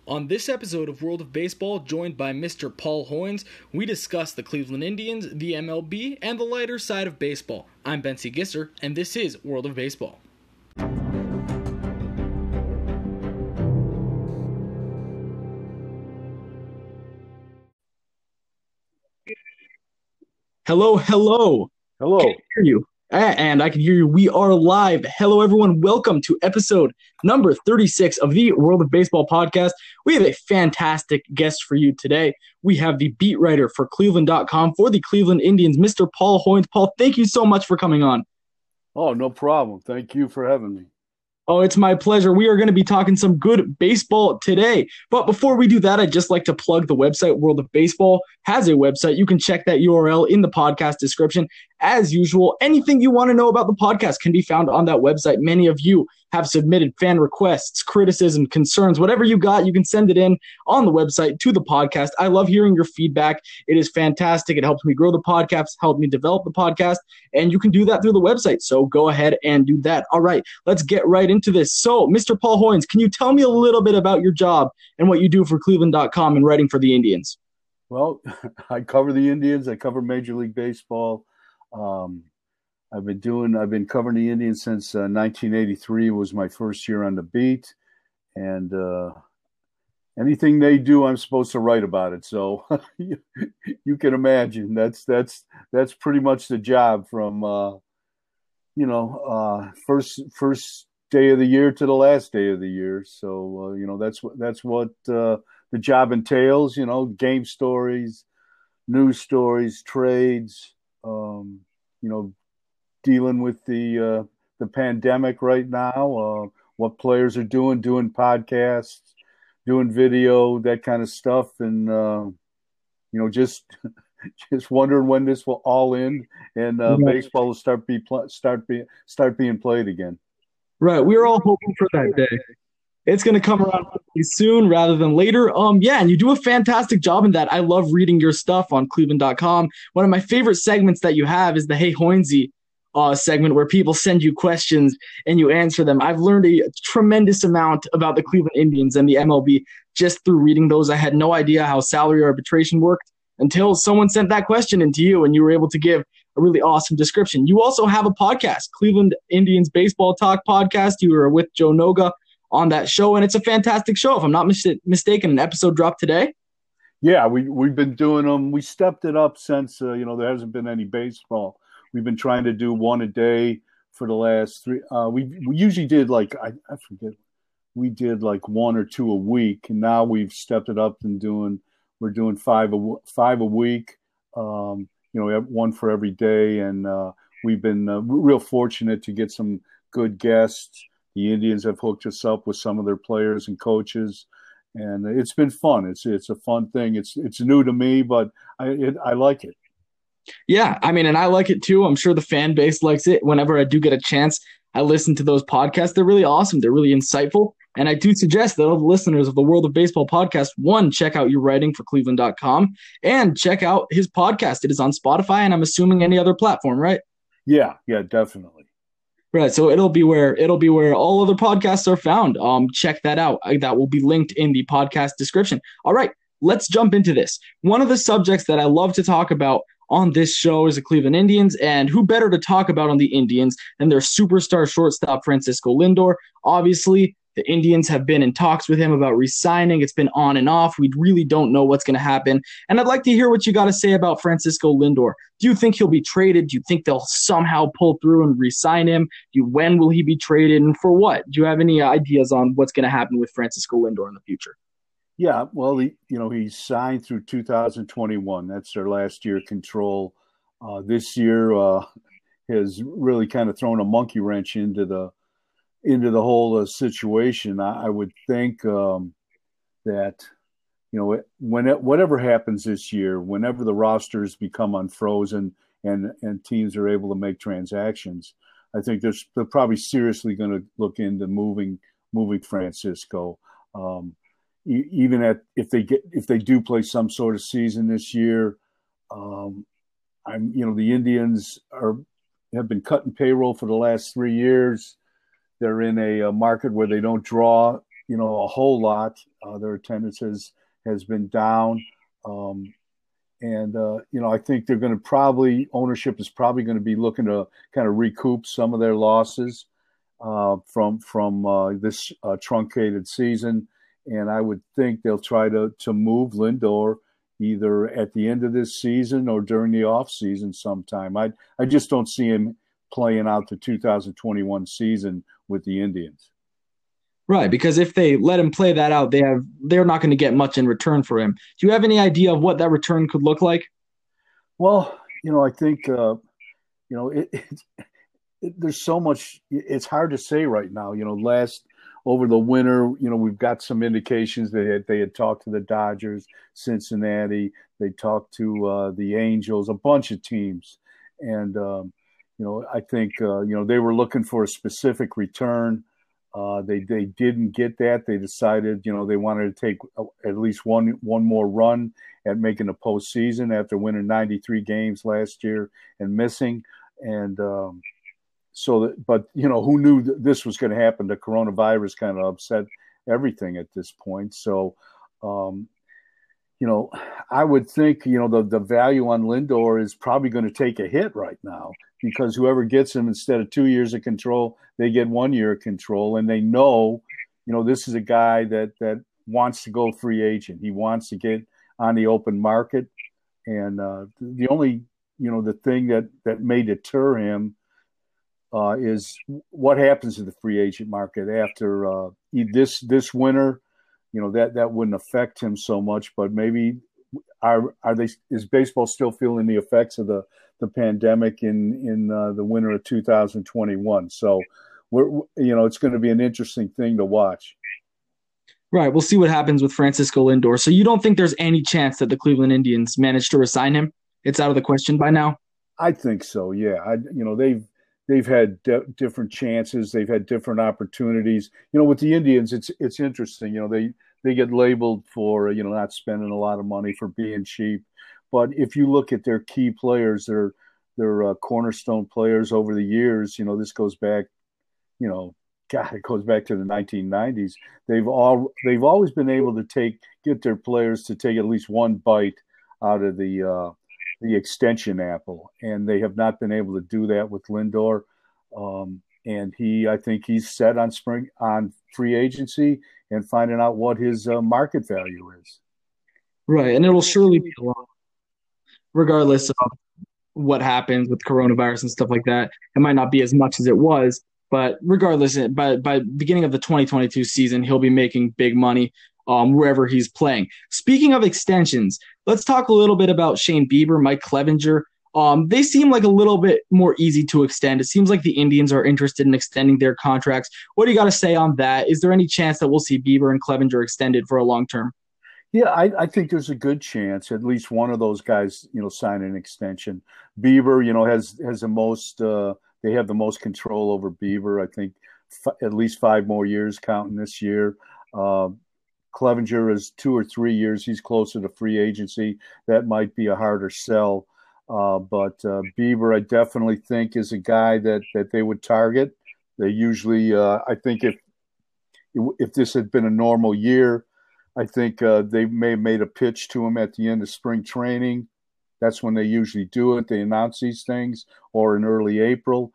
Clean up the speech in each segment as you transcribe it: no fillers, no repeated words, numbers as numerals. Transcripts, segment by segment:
On this episode of World of Baseball, joined by Mr. Paul Hoynes, we discuss the Cleveland Indians, the MLB, and the lighter side of baseball. I'm Bensy Gisser, and this is World of Baseball. Hello. Hello. I can hear you. And I can hear you. We are live. Hello, everyone. Welcome to episode number 36 of the World of Baseball podcast. We have a fantastic guest for you today. We have the beat writer for Cleveland.com for the Cleveland Indians, Mr. Paul Hoynes. Paul, thank you so much for coming on. Oh, no problem. Thank you for having me. Oh, it's my pleasure. We are going to be talking some good baseball today. But before we do that, I'd just like to plug the website. World of Baseball has a website. You can check that URL in the podcast description. As usual, anything you want to know about the podcast can be found on that website. Many of you have submitted fan requests, criticism, concerns, whatever you got, you can send it in on the website to the podcast. I love hearing your feedback. It is fantastic. It helps me grow the podcast, help me develop the podcast, and you can do that through the website. So go ahead and do that. All right, let's get right into this. So, Mr. Paul Hoynes, can you tell me a little bit about your job and what you do for Cleveland.com and writing for the Indians? Well, I cover the Indians. I cover Major League Baseball. I've been covering the Indians since 1983 was my first year on the beat, and anything they do, I'm supposed to write about it. So you can imagine that's pretty much the job from first day of the year to the last day of the year. So that's what the job entails. Game stories, news stories, trades. Dealing with the pandemic right now, what players are doing podcasts, doing video, that kind of stuff, and just wondering when this will all end and baseball will start being played again. Right, we're all hoping for that day. It's going to come around soon rather than later. And you do a fantastic job in that. I love reading your stuff on Cleveland.com. One of my favorite segments that you have is the Hey Hoynesy segment where people send you questions and you answer them. I've learned a tremendous amount about the Cleveland Indians and the MLB just through reading those. I had no idea how salary arbitration worked until someone sent that question into you and you were able to give a really awesome description. You also have a podcast, Cleveland Indians Baseball Talk podcast. You were with Joe Noga on that show, and it's a fantastic show. If I'm not mistaken, an episode dropped today. Yeah, we've been doing them. We stepped it up since there hasn't been any baseball. We've been trying to do one a day for the last three. We usually did I forget. We did like one or two a week, and now we've stepped it up and we're doing five a week. One for every day, and we've been real fortunate to get some good guests. The Indians have hooked us up with some of their players and coaches, and it's been fun. It's a fun thing. It's new to me, but I like it. Yeah, and I like it too. I'm sure the fan base likes it. Whenever I do get a chance, I listen to those podcasts. They're really awesome. They're really insightful. And I do suggest that all the listeners of the World of Baseball podcast, one, check out your writing for Cleveland.com and check out his podcast. It is on Spotify and I'm assuming any other platform, right? Yeah, definitely. Right, so it'll be where all other podcasts are found. Check that out. That will be linked in the podcast description. All right, let's jump into this. One of the subjects that I love to talk about on this show is the Cleveland Indians, and who better to talk about on the Indians than their superstar shortstop, Francisco Lindor. Obviously, the Indians have been in talks with him about re-signing. It's been on and off. We really don't know what's going to happen. And I'd like to hear what you got to say about Francisco Lindor. Do you think he'll be traded? Do you think they'll somehow pull through and re-sign him? When will he be traded and for what? Do you have any ideas on what's going to happen with Francisco Lindor in the future? Yeah, well, he's signed through 2021. That's their last year control. This year has really kind of thrown a monkey wrench into the whole situation. I would think that whatever happens this year, whenever the rosters become unfrozen and teams are able to make transactions, I think they're probably seriously going to look into moving Francisco. Even if they do play some sort of season this year, the Indians have been cutting payroll for the last 3 years. They're in a market where they don't draw a whole lot. Their attendance has been down. Um, and I think they're going to ownership is probably going to be looking to kind of recoup some of their losses from this truncated season. And I would think they'll try to move Lindor either at the end of this season or during the off season sometime. I just don't see him playing out the 2021 season with the Indians. Right, because if they let him play that out, they're not going to get much in return for him. Do you have any idea of what that return could look like? Well, I think there's so much. It's hard to say right now. Over the winter, we've got some indications that they had talked to the Dodgers, Cincinnati. They talked to the Angels, a bunch of teams, and I think they were looking for a specific return. They didn't get that. They decided, they wanted to take at least one more run at making the postseason after winning 93 games last year and missing. And but who knew this was going to happen? The coronavirus kind of upset everything at this point. So, I would think, the value on Lindor is probably going to take a hit right now because whoever gets him, instead of 2 years of control, they get 1 year of control. And they know, this is a guy that wants to go free agent. He wants to get on the open market. And the only, the thing that may deter him is what happens to the free agent market after this winter. That wouldn't affect him so much, but maybe is baseball still feeling the effects of the pandemic in the winter of 2021? So it's going to be an interesting thing to watch. Right. We'll see what happens with Francisco Lindor. So you don't think there's any chance that the Cleveland Indians manage to resign him? It's out of the question by now? I think so. Yeah. They've had different chances. They've had different opportunities. With the Indians, it's interesting. They get labeled for not spending a lot of money, for being cheap. But if you look at their key players, their cornerstone players over the years, this goes back, it goes back to the 1990s. They've always been able to get their players to take at least one bite out of the extension apple, and they have not been able to do that with Lindor. And I think he's set on free agency and finding out what his market value is. Right, and it'll surely be a lot, regardless of what happens with coronavirus and stuff like that. It might not be as much as it was, but regardless, by beginning of the 2022 season, he'll be making big money wherever he's playing. Speaking of extensions, let's talk a little bit about Shane Bieber, Mike Clevinger. They seem like a little bit more easy to extend. It seems like the Indians are interested in extending their contracts. What do you got to say on that? Is there any chance that we'll see Bieber and Clevinger extended for a long term? Yeah, I think there's a good chance at least one of those guys, sign an extension. Bieber, has the most. They have the most control over Bieber. I think at least 5 more years, counting this year. Clevinger is 2 or 3 years. He's closer to free agency. That might be a harder sell. But Bieber, I definitely think, is a guy that they would target. They usually, I think, if this had been a normal year, I think they may have made a pitch to him at the end of spring training. That's when they usually do it. They announce these things, or in early April.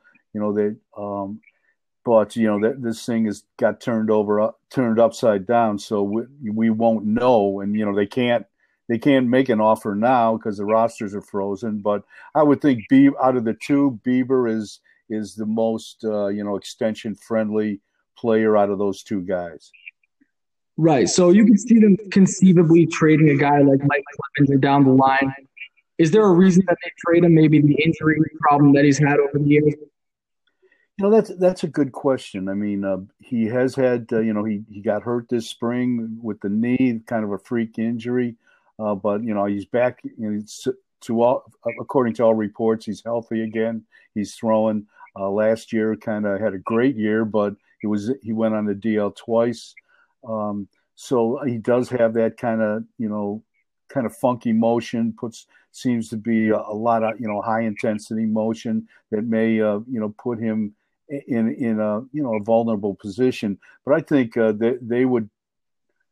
But this thing has got turned upside down, so we won't know. And they can't make an offer now because the rosters are frozen. But I would think out of the two, Bieber is the most extension friendly player out of those two guys. Right. So you can see them conceivably trading a guy like Mike Clevinger down the line. Is there a reason that they trade him? Maybe the injury problem that he's had over the years? That's a good question. I mean, he has had, he got hurt this spring with the knee, kind of a freak injury. But he's back. According to all reports, he's healthy again. He's throwing. Last year, kind of had a great year, but he went on the DL twice. So he does have that kind of funky motion. Seems to be a lot of high intensity motion that may put him in a vulnerable position. But I think that they would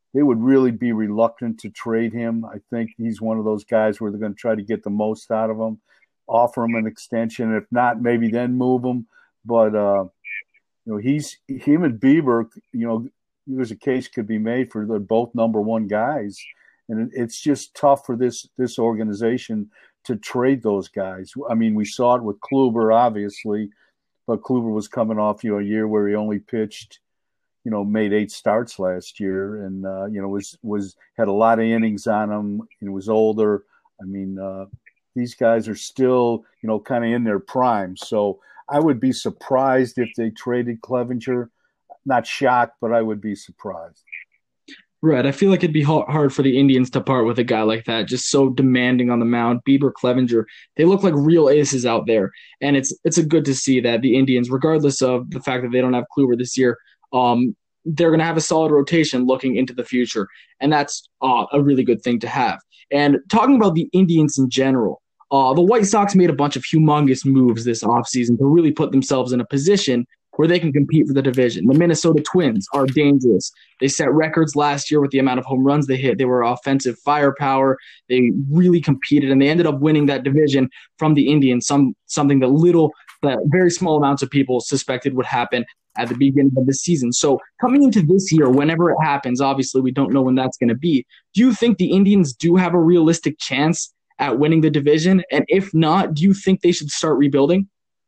they would really be reluctant to trade him. I think he's one of those guys where they're going to try to get the most out of him, offer him an extension. If not, maybe then move him. But him and Bieber. There's a case could be made for they're both number one guys, and it's just tough for this organization to trade those guys. I mean, we saw it with Kluber, obviously, but Kluber was coming off a year where he only pitched, made 8 starts last year, and was had a lot of innings on him. And was older. I mean, these guys are still kind of in their prime. So I would be surprised if they traded Clevenger. Not shocked, but I would be surprised. Right. I feel like it'd be hard for the Indians to part with a guy like that, just so demanding on the mound. Bieber, Clevenger, they look like real aces out there. And it's a good to see that the Indians, regardless of the fact that they don't have Kluber this year, they're going to have a solid rotation looking into the future. And that's a really good thing to have. And talking about the Indians in general, the White Sox made a bunch of humongous moves this offseason to really put themselves in a position where they can compete for the division. The Minnesota Twins are dangerous. They set records last year with the amount of home runs they hit. They were offensive firepower. They really competed, and they ended up winning that division from the Indians, something that very small amounts of people suspected would happen at the beginning of the season. So coming into this year, whenever it happens, obviously we don't know when that's going to be, do you think the Indians do have a realistic chance at winning the division? And if not, do you think they should start rebuilding?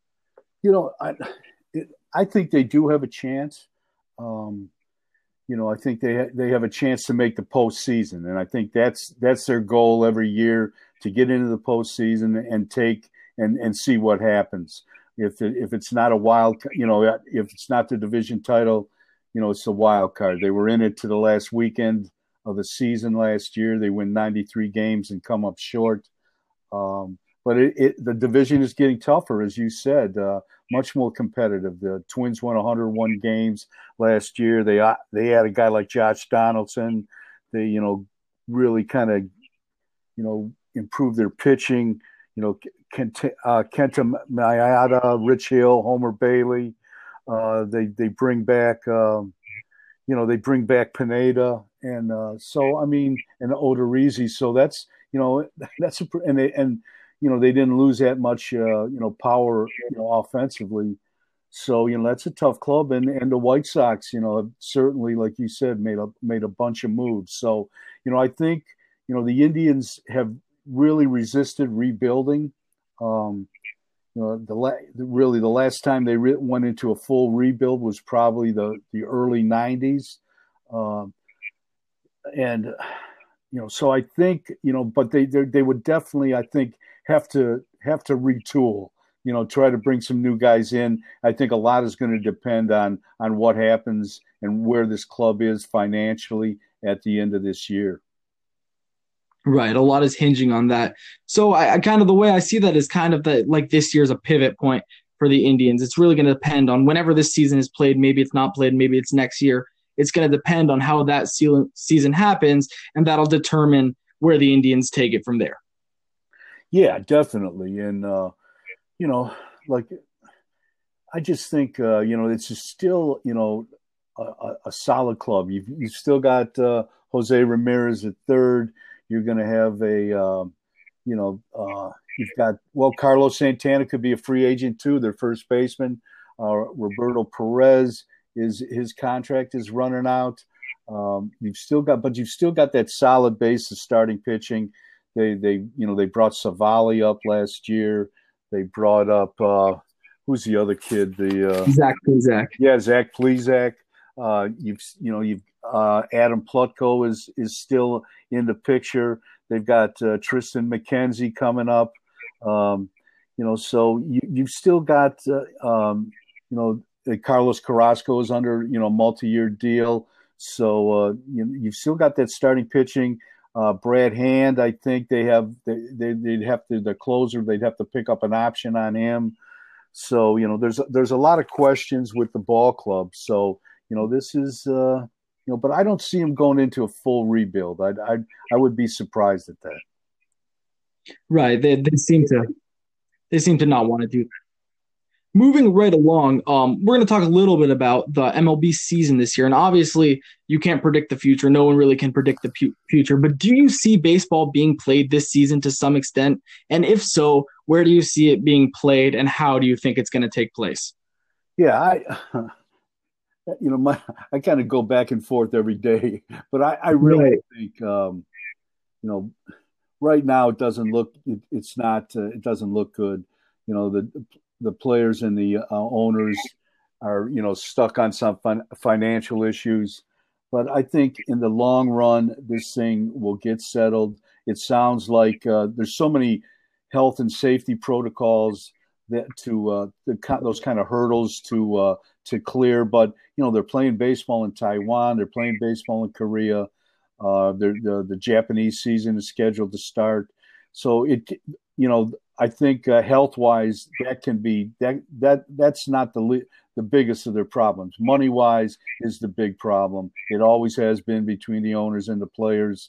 I think they do have a chance. I think they have a chance to make the postseason, and I think that's their goal every year, to get into the postseason and see what happens. If it's not a wild, if it's not the division title, it's the wild card. They were in it to the last weekend of the season last year. They win 93 games and come up short. But the division is getting tougher, as you said, much more competitive. The Twins won 101 games last year. They had a guy like Josh Donaldson. They, really kind of, improved their pitching. Kenta Maeda, Rich Hill, Homer Bailey. They bring back, they bring back Pineda, and and Odorizzi. So that's, they didn't lose that much, power, offensively. So, that's a tough club. And the White Sox, certainly, like you said, made a bunch of moves. So, I think, the Indians have really resisted rebuilding. The last time they went into a full rebuild was probably the early 90s. So I think, but they would definitely, I think, have to retool, try to bring some new guys in. I think a lot is going to depend on what happens and where this club is financially at the end of this year. Right. A lot is hinging on that. So I kind of, the way I see that is kind of like this year's a pivot point for the Indians. It's really going to depend on whenever this season is played. Maybe it's not played. Maybe it's next year. It's going to depend on how that season happens, and that'll determine where the Indians take it from there. Yeah, definitely. And, I just think, it's just still, a solid club. You've still got Jose Ramirez at third. You're going to have you've got, Carlos Santana could be a free agent too, their first baseman. Roberto Perez, his contract is running out. You've still got that solid base of starting pitching. They brought Savali up last year. They brought up who's the other kid? Zach Plesac. Yeah, Zach Plesac. You've Adam Plutko is still in the picture. They've got Tristan McKenzie coming up. So you've still got Carlos Carrasco is under multi-year deal. So you've still got that starting pitching. Brad Hand, I think they'd have to, the closer, they'd have to pick up an option on him. So, there's a lot of questions with the ball club. So, this is, but I don't see him going into a full rebuild. I would be surprised at that. Right. They seem to not want to do that. moving right along, we're going to talk a little bit about the MLB season this year. And obviously, you can't predict the future. No one really can predict the future. But do you see baseball being played this season to some extent? And if so, where do you see it being played, and how do you think it's going to take place? Yeah, I kind of go back and forth every day, but I really Right. think, you know, right now it doesn't look, it's not, it doesn't look good. The players and the owners are, stuck on some financial issues. But I think in the long run, this thing will get settled. It sounds like there's so many health and safety protocols that those kind of hurdles to clear. But they're playing baseball in Taiwan, they're playing baseball in Korea. The Japanese season is scheduled to start, so I think health wise that can be that's not the biggest of their problems. Money wise is the big problem. It always has been between the owners and the players,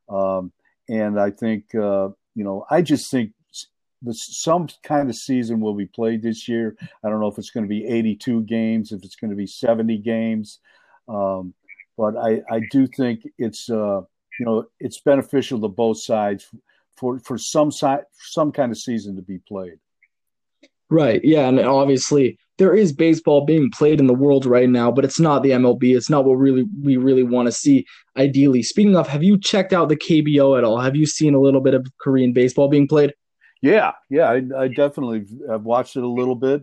and I think I just think some kind of season will be played this year. I don't know if it's going to be 82 games, if it's going to be 70 games. But I do think it's beneficial to both sides for some kind of season to be played. Right. Yeah. And obviously, there is baseball being played in the world right now, but it's not the MLB. It's not what we really want to see, ideally. Speaking of, have you checked out the KBO at all? Have you seen a little bit of Korean baseball being played? Yeah, I definitely have watched it a little bit.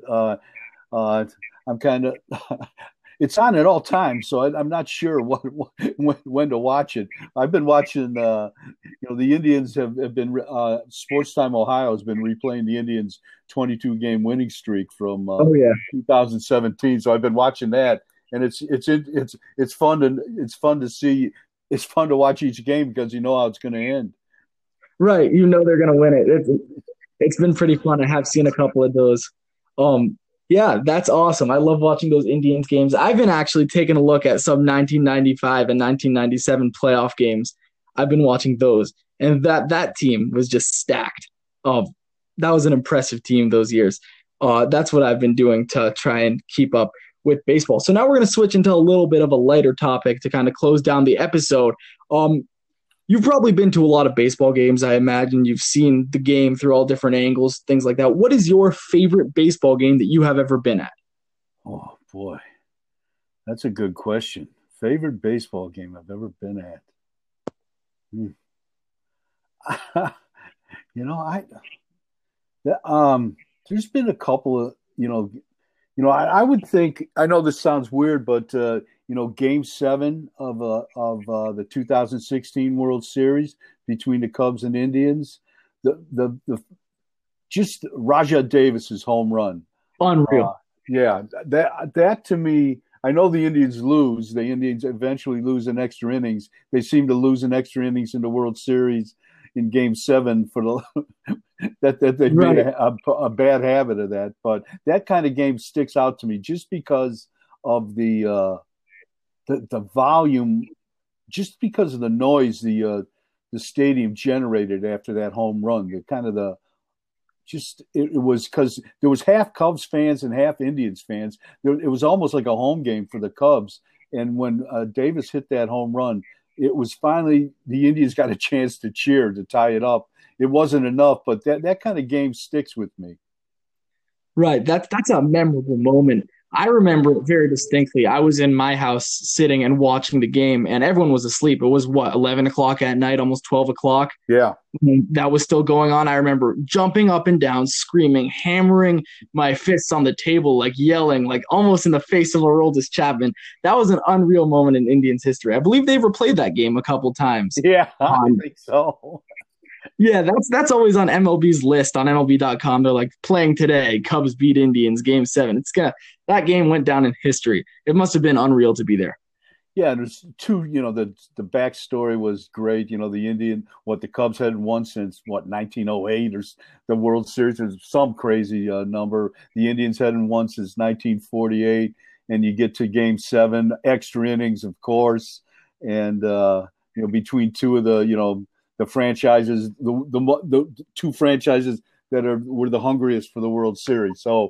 I'm kind of it's on at all times, so I'm not sure when to watch it. I've been watching. The Indians have been Sports Time Ohio has been replaying the Indians' 22 game winning streak from Oh yeah. 2017. So I've been watching that, and it's fun to see. It's fun to watch each game because you know how it's going to end. Right. You know they're gonna win it. It's been pretty fun. I have seen a couple of those. Yeah, that's awesome. I love watching those Indians games. I've been actually taking a look at some 1995 and 1997 playoff games. I've been watching those, and that team was just stacked. That was an impressive team those years. That's what I've been doing to try and keep up with baseball. So now we're going to switch into a little bit of a lighter topic to kind of close down the episode. You've probably been to a lot of baseball games. I imagine you've seen the game through all different angles, things like that. What is your favorite baseball game that you have ever been at? Oh boy, that's a good question. Favorite baseball game I've ever been at. I there's been a couple of I would think, I know this sounds weird, but Game 7 of the 2016 World Series between the Cubs and Indians, the just Rajah Davis's home run. Unreal. Yeah, that to me, I know the Indians lose. The Indians eventually lose in extra innings. They seem to lose in extra innings in the World Series in Game 7 for the that they made a bad habit of that. But that kind of game sticks out to me just because of the volume, just because of the noise the stadium generated after that home run. It was because there was half Cubs fans and half Indians fans. It was almost like a home game for the Cubs. And when Davis hit that home run, it was finally the Indians got a chance to cheer to tie it up. It wasn't enough, but that kind of game sticks with me. Right. That's a memorable moment. I remember it very distinctly. I was in my house sitting and watching the game, and everyone was asleep. It was 11 o'clock at night, almost 12 o'clock. Yeah. That was still going on. I remember jumping up and down, screaming, hammering my fists on the table, like yelling, like almost in the face of Aroldis Chapman. That was an unreal moment in Indians history. I believe they've replayed that game a couple times. Yeah, I think so. Yeah, that's always on MLB's list on MLB.com. They're like, playing today, Cubs beat Indians, Game 7. That game went down in history. It must have been unreal to be there. Yeah, there's two. The backstory was great. The Cubs hadn't won since 1908 or the World Series. There's some crazy number. The Indians hadn't won since 1948, and you get to Game 7, extra innings, of course, and between two of the franchises, the two franchises that were the hungriest for the World Series. So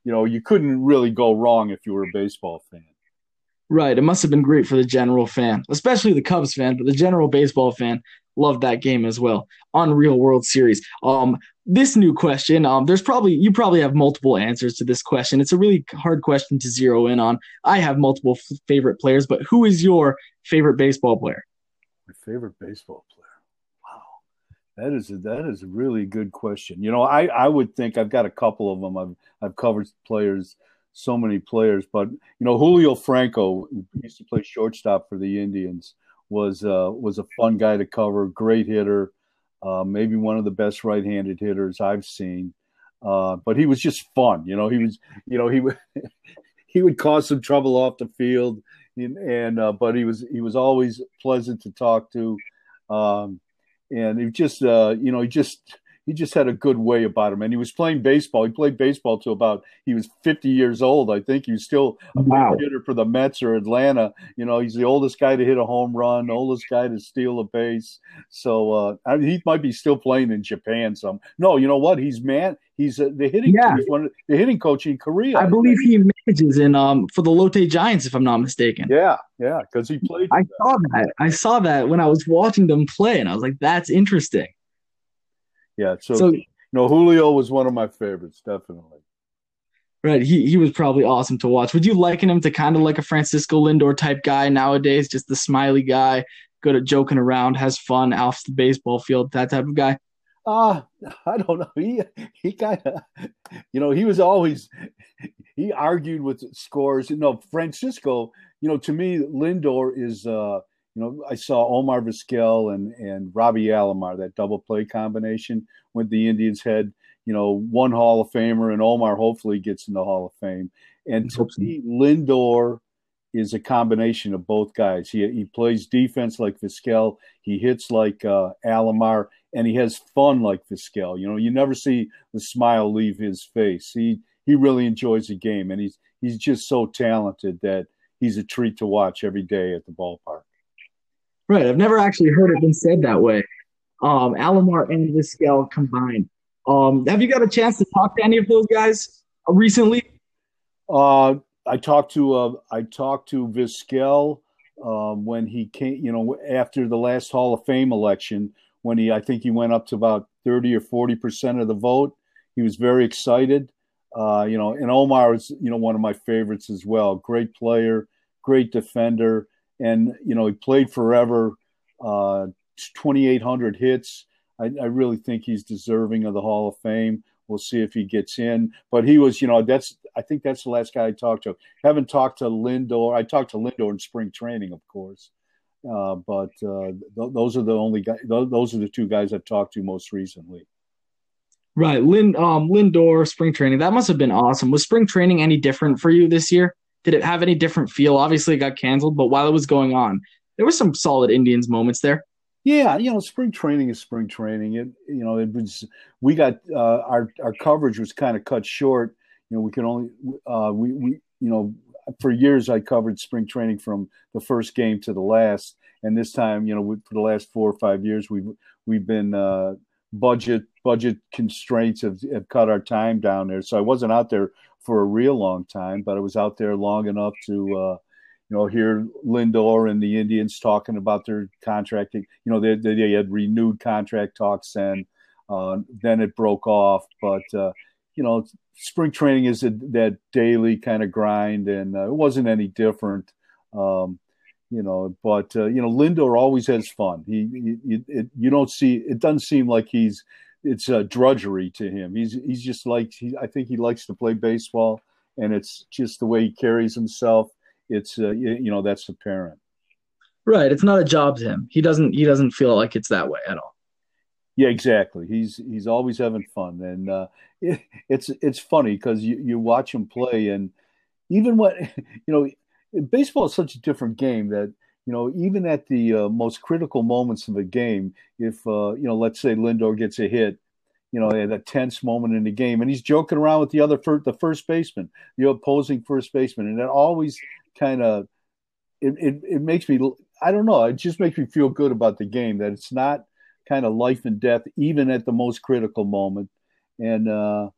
you couldn't really go wrong if you were a baseball fan. Right. It must have been great for the general fan, especially the Cubs fan, but the general baseball fan loved that game as well. Unreal World Series. This new question, you probably have multiple answers to this question. It's a really hard question to zero in on. I have multiple favorite players, but who is your favorite baseball player? My favorite baseball player. Wow. That is a really good question. I would think I've got a couple of them. I've covered players, so many players, but Julio Franco, who used to play shortstop for the Indians, was a fun guy to cover. Great hitter, maybe one of the best right-handed hitters I've seen. But he was just fun. He would he would cause some trouble off the field, but he was always pleasant to talk to. And he just had a good way about him. And he was playing baseball. He played baseball till about he was 50 years old. I think he was still a big hitter for the Mets or Atlanta. He's the oldest guy to hit a home run, oldest guy to steal a base. So he might be still playing in Japan. No, you know what? He's the hitting. Yeah. He's one of the hitting coach in Korea. I believe he manages in for the Lotte Giants, if I'm not mistaken. Yeah, because he played. I saw that when I was watching them play, and I was like, "That's interesting." Yeah, so Julio was one of my favorites, definitely. Right, he was probably awesome to watch. Would you liken him to kind of like a Francisco Lindor type guy nowadays, just the smiley guy, good at joking around, has fun off the baseball field, that type of guy? I don't know. He kind of, he was always, he argued with scores. Francisco, to me, Lindor is, I saw Omar Vizquel and Robbie Alomar, that double play combination with the Indians had, one Hall of Famer, and Omar hopefully gets in the Hall of Fame. And to me, Lindor is a combination of both guys. He plays defense like Vizquel. He hits like Alomar, and he has fun like Vizquel. You never see the smile leave his face. He really enjoys the game, and he's just so talented that he's a treat to watch every day at the ballpark. Right. I've never actually heard it been said that way. Alomar and Vizquel combined. Have you got a chance to talk to any of those guys recently? I talked to Vizquel when he came, after the last Hall of Fame election, when I think he went up to about 30 or 40% of the vote. He was very excited. And Omar is, one of my favorites as well. Great player, great defender. And, he played forever, 2,800 hits. I really think he's deserving of the Hall of Fame. We'll see if he gets in. But he was, I think that's the last guy I talked to. Haven't talked to Lindor. I talked to Lindor in spring training, of course. But those are the only guys. Those are the two guys I've talked to most recently. Right. Lindor, spring training. That must have been awesome. Was spring training any different for you this year? Did it have any different feel? Obviously, it got canceled, but while it was going on, there were some solid Indians moments there. Yeah, spring training is spring training. We got our coverage was kind of cut short. We could only for years I covered spring training from the first game to the last, and this time, for the last 4 or 5 years, we've been budget constraints have cut our time down there. So I wasn't out there for a real long time, but I was out there long enough to hear Lindor and the Indians talking about their contracting. They had renewed contract talks, and then it broke off. But spring training is that daily kind of grind, and it wasn't any different. But Lindor always has fun. You don't see it. Doesn't seem like it's a drudgery to him. He's just like I think he likes to play baseball, and it's just the way he carries himself. It's that's apparent. Right. It's not a job to him. He doesn't feel like it's that way at all. Yeah, exactly. He's always having fun, and it's funny because you watch him play, and even when baseball is such a different game that even at the most critical moments of a game, if let's say Lindor gets a hit, at a tense moment in the game, and he's joking around with the first baseman, the opposing first baseman, and it always kind of it makes me, I don't know, it just makes me feel good about the game, that it's not kind of life and death even at the most critical moment. And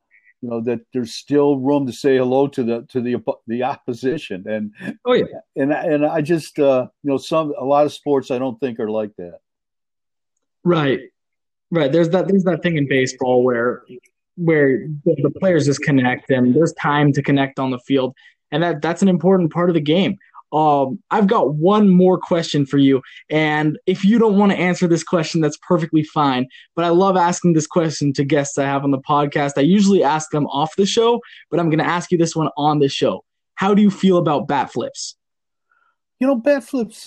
that there's still room to say hello to the opposition. And Oh yeah. and I just a lot of sports I don't think are like that. Right. Right. There's that thing in baseball where the players just connect and there's time to connect on the field. And that's an important part of the game. I've got one more question for you. And if you don't want to answer this question, that's perfectly fine. But I love asking this question to guests I have on the podcast. I usually ask them off the show, but I'm going to ask you this one on the show. How do you feel about bat flips? Bat flips.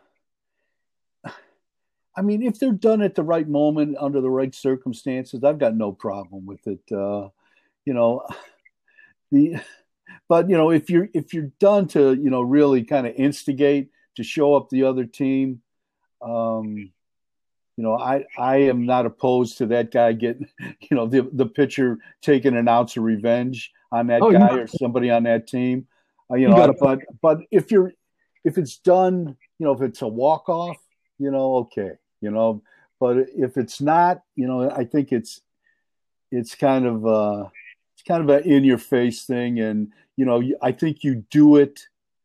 I mean, if they're done at the right moment under the right circumstances, I've got no problem with it. You know, the but if you're done to really kind of instigate to show up the other team, um, I am not opposed to that guy getting the pitcher taking an ounce of revenge on that Oh, guy or somebody on that team. you got to. But if it's done, if it's a walk off, okay, but if it's not, I think it's kind of an in your face thing, and I think you do it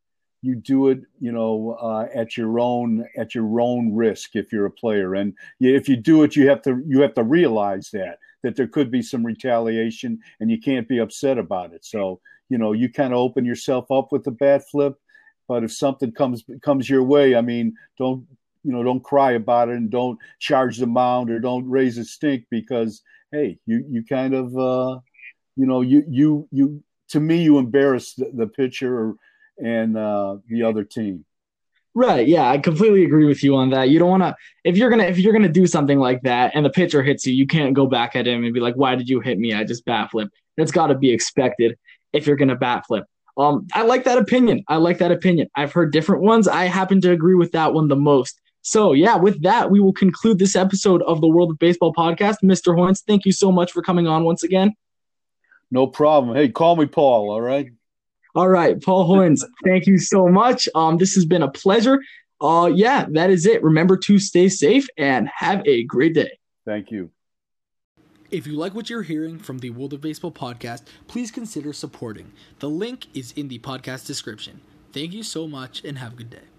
at your own risk if you're a player, and if you do it, you have to realize that there could be some retaliation, and you can't be upset about it. So you kind of open yourself up with the bat flip, but if something comes your way, I mean, don't cry about it and don't charge the mound or don't raise a stink, because hey, you kind of you to me, you embarrass the pitcher and the other team. Right. Yeah, I completely agree with you on that. You don't want to if you're gonna do something like that and the pitcher hits you, you can't go back at him and be like, "Why did you hit me? I just bat flip." That's got to be expected if you're gonna bat flip. I like that opinion. I've heard different ones. I happen to agree with that one the most. So yeah, with that, we will conclude this episode of the World of Baseball podcast. Mr. Hoynes, thank you so much for coming on once again. No problem. Hey, call me Paul. All right. All right, Paul Hoynes, thank you so much. This has been a pleasure. Yeah, that is it. Remember to stay safe and have a great day. Thank you. If you like what you're hearing from the World of Baseball podcast, please consider supporting. The link is in the podcast description. Thank you so much and have a good day.